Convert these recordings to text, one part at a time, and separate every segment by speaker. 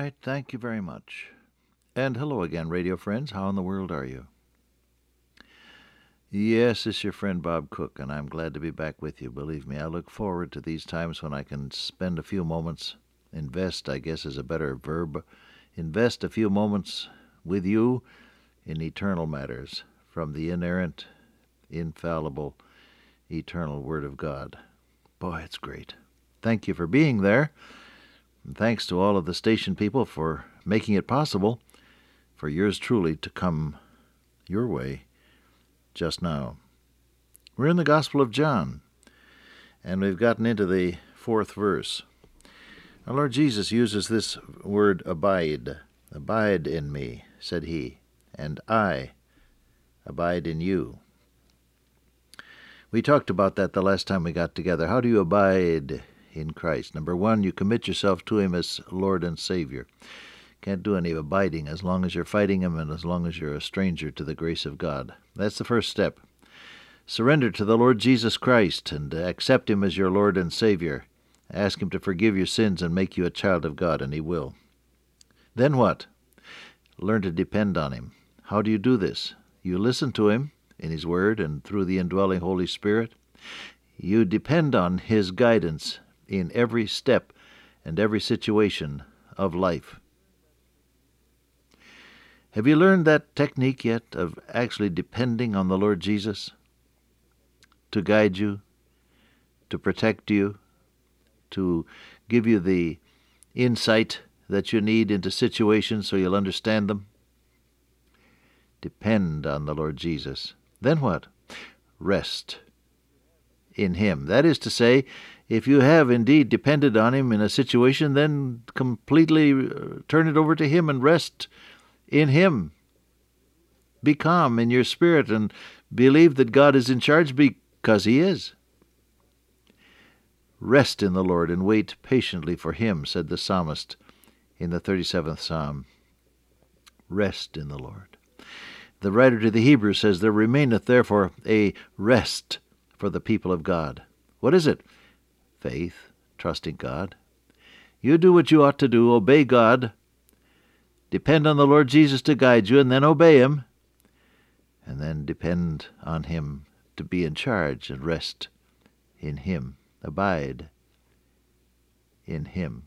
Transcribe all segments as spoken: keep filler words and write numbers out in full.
Speaker 1: right, thank you very much. And hello again, radio friends. How in the world are you? Yes, it's your friend Bob Cook, and I'm glad to be back with you. Believe me, I look forward to these times when I can spend a few moments, invest, I guess is a better verb, invest a few moments with you in eternal matters from the inerrant, infallible, eternal Word of God. Boy, it's great. Thank you for being there, and thanks to all of the station people for making it possible for yours truly to come your way just now. We're in the Gospel of John, and we've gotten into the fourth verse. Our Lord Jesus uses this word abide. Abide in me, said he, and I abide in you. We talked about that the last time we got together. How do you abide in Christ? Number one, you commit yourself to Him as Lord and Savior. Can't do any abiding as long as you're fighting Him and as long as you're a stranger to the grace of God. That's the first step. Surrender to the Lord Jesus Christ and accept Him as your Lord and Savior. Ask Him to forgive your sins and make you a child of God, and He will. Then what? Learn to depend on Him. How do you do this? You listen to Him in His Word and through the indwelling Holy Spirit. You depend on His guidance in every step and every situation of life. Have you learned that technique yet of actually depending on the Lord Jesus to guide you, to protect you, to give you the insight that you need into situations so you'll understand them? Depend on the Lord Jesus. Then what? Rest in Him. That is to say, if you have indeed depended on Him in a situation, then completely turn it over to Him and rest in Him. Be calm in your spirit and believe that God is in charge because He is. Rest in the Lord and wait patiently for Him, said the psalmist in the thirty-seventh Psalm. Rest in the Lord. The writer to the Hebrews says, there remaineth therefore a rest for the people of God. What is it? Faith, trusting God. You do what you ought to do, obey God, depend on the Lord Jesus to guide you, and then obey Him, and then depend on Him to be in charge and rest in Him. Abide in Him.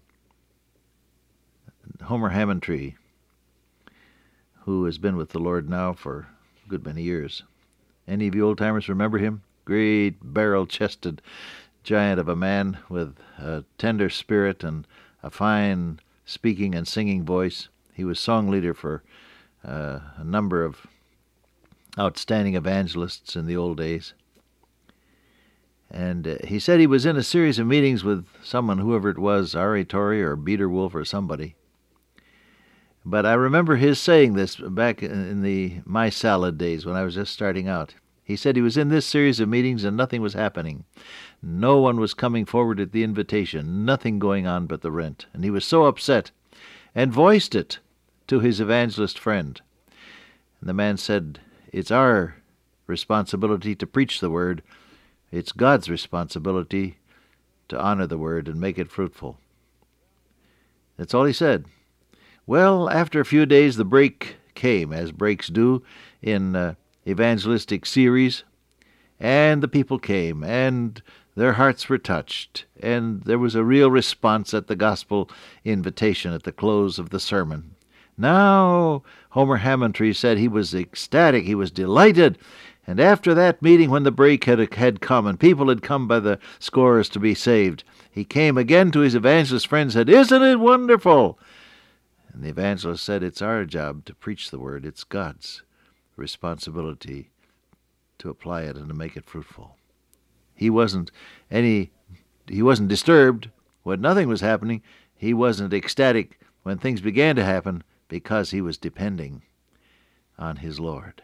Speaker 1: Homer Hammontree, who has been with the Lord now for a good many years. Any of you old-timers remember him? Great barrel-chested giant of a man with a tender spirit and a fine speaking and singing voice. He was song leader for uh, a number of outstanding evangelists in the old days. And uh, he said he was in a series of meetings with someone, whoever it was, R A Torrey or Beater Wolf or somebody. But I remember his saying this back in the My Salad days when I was just starting out. He said he was in this series of meetings and nothing was happening. No one was coming forward at the invitation, nothing going on but the rent. And he was so upset and voiced it to his evangelist friend. And the man said, it's our responsibility to preach the word. It's God's responsibility to honor the word and make it fruitful. That's all he said. Well, after a few days, the break came, as breaks do in uh, evangelistic series, and the people came, and their hearts were touched, and there was a real response at the gospel invitation at the close of the sermon. Now, Homer Hammontree said he was ecstatic, he was delighted, and after that meeting when the break had, had come and people had come by the scores to be saved, he came again to his evangelist friend and said, isn't it wonderful? And the evangelist said, it's our job to preach the word. It's God's responsibility to apply it and to make it fruitful. He wasn't any, he wasn't disturbed when nothing was happening. He wasn't ecstatic when things began to happen because he was depending on his Lord.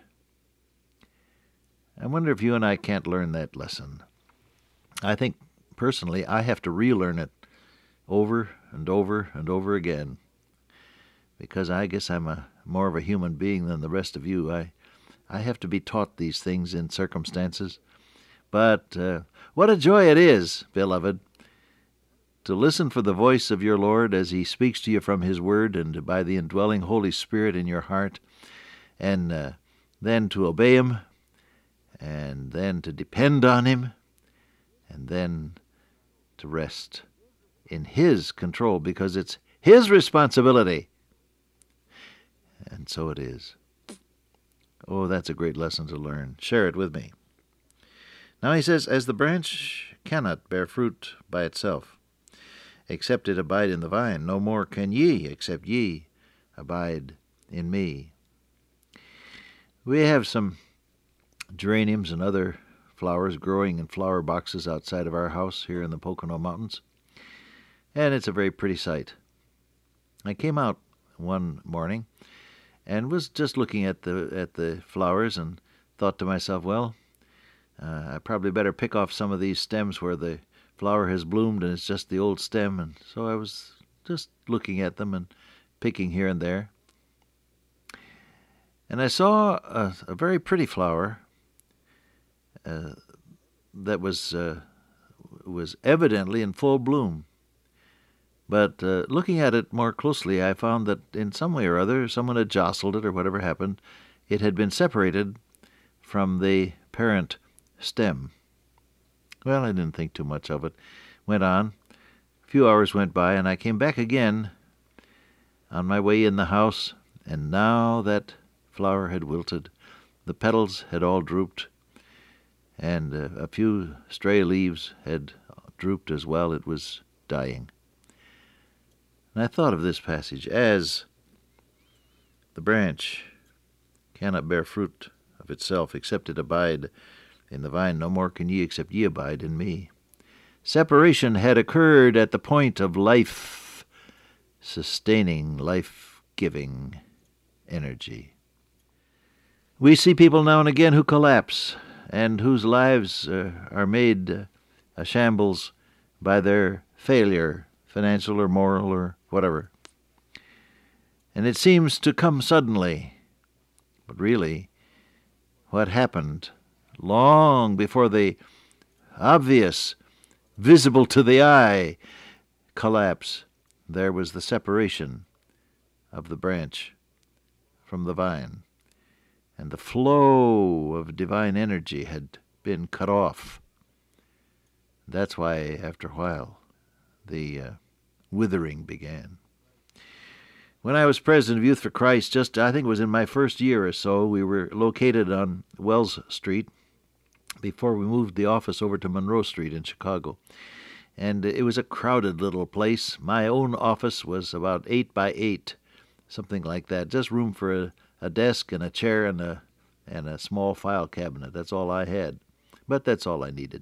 Speaker 1: I wonder if you and I can't learn that lesson. I think, personally, I have to relearn it over and over and over again, because I guess I'm a more of a human being than the rest of you. I I have to be taught these things in circumstances. But uh, what a joy it is, beloved, to listen for the voice of your Lord as he speaks to you from his word and by the indwelling Holy Spirit in your heart, and uh, then to obey him, and then to depend on him, and then to rest in his control, because it's his responsibility. And so it is. Oh, that's a great lesson to learn. Share it with me. Now he says, as the branch cannot bear fruit by itself, except it abide in the vine, no more can ye, except ye abide in me. We have some geraniums and other flowers growing in flower boxes outside of our house here in the Pocono Mountains, and it's a very pretty sight. I came out one morning and was just looking at the at the flowers and thought to myself, well, uh, I probably better pick off some of these stems where the flower has bloomed and it's just the old stem. And so I was just looking at them and picking here and there. And I saw a, a very pretty flower uh, that was uh, was evidently in full bloom. But uh, looking at it more closely, I found that in some way or other, someone had jostled it or whatever happened. It had been separated from the parent stem. Well, I didn't think too much of it. Went on. A few hours went by, and I came back again on my way in the house, and now that flower had wilted. The petals had all drooped, and uh, a few stray leaves had drooped as well. It was dying. And I thought of this passage, as the branch cannot bear fruit of itself, except it abide in the vine, no more can ye, except ye abide in me. Separation had occurred at the point of life-sustaining, life-giving energy. We see people now and again who collapse and whose lives uh, are made uh, a shambles by their failure, financial or moral or whatever. And it seems to come suddenly. But really, what happened long before the obvious, visible to the eye collapse, there was the separation of the branch from the vine. And the flow of divine energy had been cut off. That's why, after a while, the uh, withering began. When I was president of Youth for Christ, just I think it was in my first year or so, we were located on Wells Street before we moved the office over to Monroe Street in Chicago. And it was a crowded little place. My own office was about eight by eight, something like that, just room for a, a desk and a chair and a and a small file cabinet. That's all I had, but that's all I needed.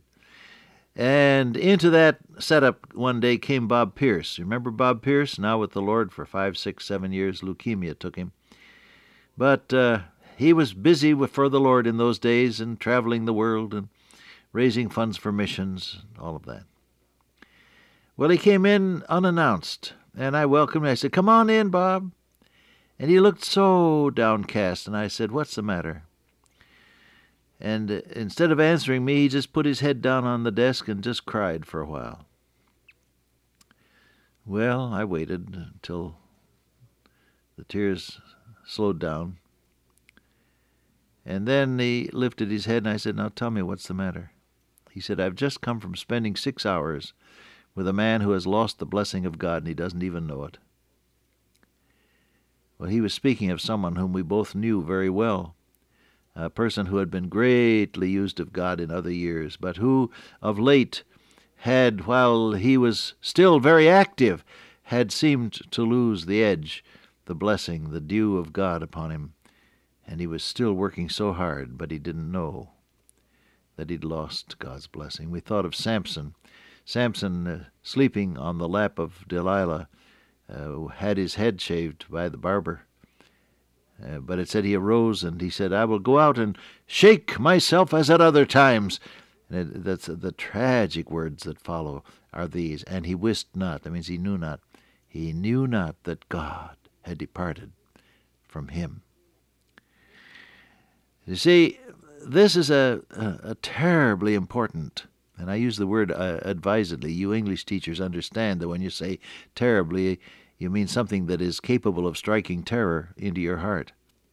Speaker 1: And into that setup one day came Bob Pierce. You remember Bob Pierce? Now with the Lord for five, six, seven years. Leukemia took him. But uh, he was busy with, for the Lord in those days and traveling the world and raising funds for missions, all of that. Well, he came in unannounced, and I welcomed him. I said, "Come on in, Bob." And he looked so downcast, and I said, "What's the matter?" And uh, instead of answering me, he just put his head down on the desk and just cried for a while. Well, I waited until the tears slowed down. And then he lifted his head, and I said, "Now tell me what's the matter." He said, "I've just come from spending six hours with a man who has lost the blessing of God, and he doesn't even know it." Well, he was speaking of someone whom we both knew very well, a person who had been greatly used of God in other years, but who, of late, had, while he was still very active, had seemed to lose the edge, the blessing, the dew of God upon him, and he was still working so hard, but he didn't know that he'd lost God's blessing. We thought of Samson. Samson, uh, sleeping on the lap of Delilah, uh, had his head shaved by the barber. Uh, but it said he arose and he said, "I will go out and shake myself as at other times." And it, that's the tragic words that follow are these. And he wist not. That means he knew not. He knew not that God had departed from him. You see, this is a, a, a terribly important And I use the word uh, advisedly. You English teachers understand that when you say terribly, you mean something that is capable of striking terror into your heart.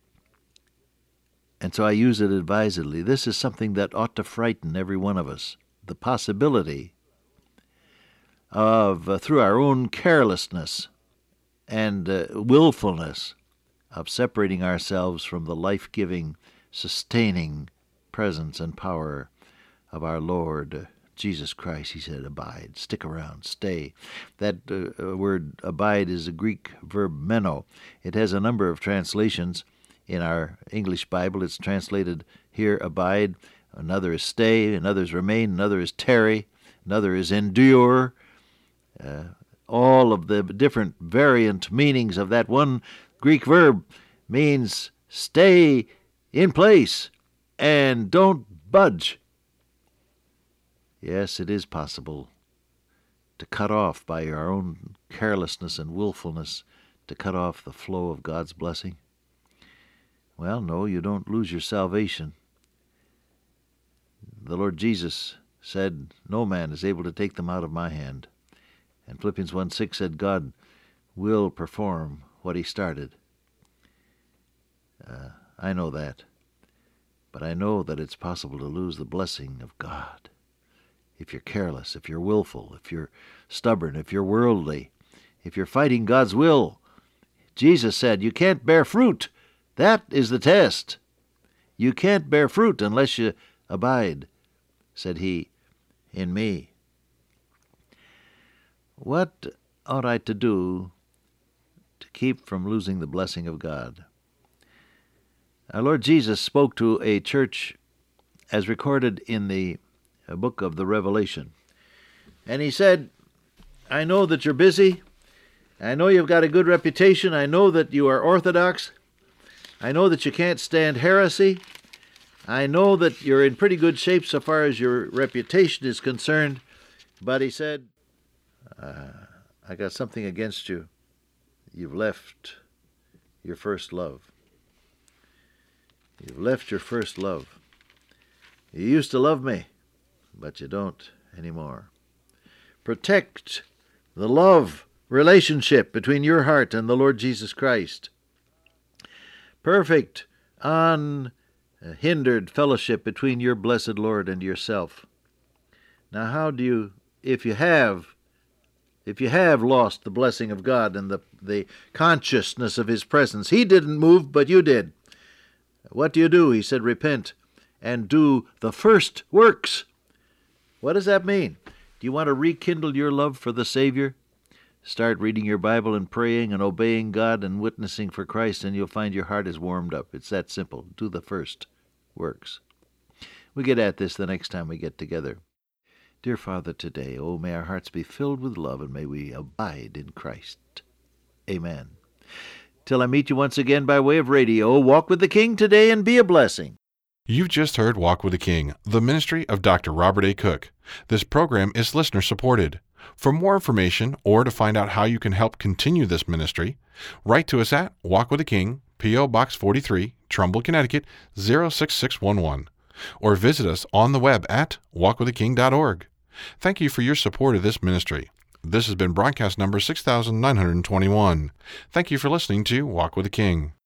Speaker 1: And so I use it advisedly. This is something that ought to frighten every one of us. The possibility of, uh, through our own carelessness and uh, willfulness, of separating ourselves from the life-giving, sustaining presence and power of our Lord Jesus Christ. He said, abide, stick around, stay. That uh, word abide is a Greek verb meno. It has a number of translations. In our English Bible, it's translated here, abide. Another is stay, another is remain, another is tarry, another is endure. Uh, all of the different variant meanings of that one Greek verb means stay in place and don't budge. Yes, it is possible to cut off by our own carelessness and willfulness, to cut off the flow of God's blessing. Well, no, you don't lose your salvation. The Lord Jesus said, no man is able to take them out of my hand. And Philippians one six said, God will perform what he started. Uh, I know that. But I know that it's possible to lose the blessing of God if you're careless, if you're willful, if you're stubborn, if you're worldly, if you're fighting God's will. Jesus said, you can't bear fruit. That is the test. You can't bear fruit unless you abide, said he, in me. What ought I to do to keep from losing the blessing of God? Our Lord Jesus spoke to a church as recorded in the book of the Revelation. And he said, I know that you're busy. I know you've got a good reputation. I know that you are orthodox. I know that you can't stand heresy. I know that you're in pretty good shape so far as your reputation is concerned. But he said, uh, I got something against you. You've left your first love. You've left your first love. You used to love me, but you don't anymore. Protect the love relationship between your heart and the Lord Jesus Christ. Perfect, unhindered fellowship between your blessed Lord and yourself. Now, how do you, if you have, if you have lost the blessing of God and the, the consciousness of his presence, he didn't move, but you did. What do you do? He said, repent and do the first works. What does that mean? Do you want to rekindle your love for the Savior? Start reading your Bible and praying and obeying God and witnessing for Christ, and you'll find your heart is warmed up. It's that simple. Do the first works. We get at this the next time we get together. Dear Father, today, oh, may our hearts be filled with love, and may we abide in Christ. Amen. Till I meet you once again by way of radio, walk with the King today and be a blessing.
Speaker 2: You've just heard Walk with the King, the ministry of Doctor Robert A. Cook. This program is listener-supported. For more information or to find out how you can help continue this ministry, write to us at Walk with the King, P O. Box forty-three, Trumbull, Connecticut, zero six six one one, or visit us on the web at walk with the king dot org. Thank you for your support of this ministry. This has been broadcast number six thousand nine hundred twenty-one. Thank you for listening to Walk with the King.